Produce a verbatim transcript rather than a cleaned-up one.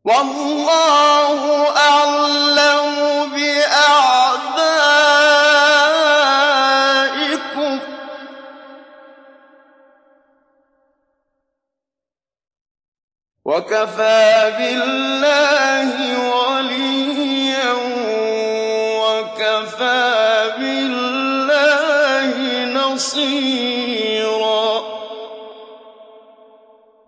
وَاللَّهُ أَعْلَمُ بِأَعْدَائِكُمْ ۚ وَكَفَىٰ بِاللَّهِ وَلِيًّا وَكَفَىٰ بِاللَّهِ نَصِيرًا.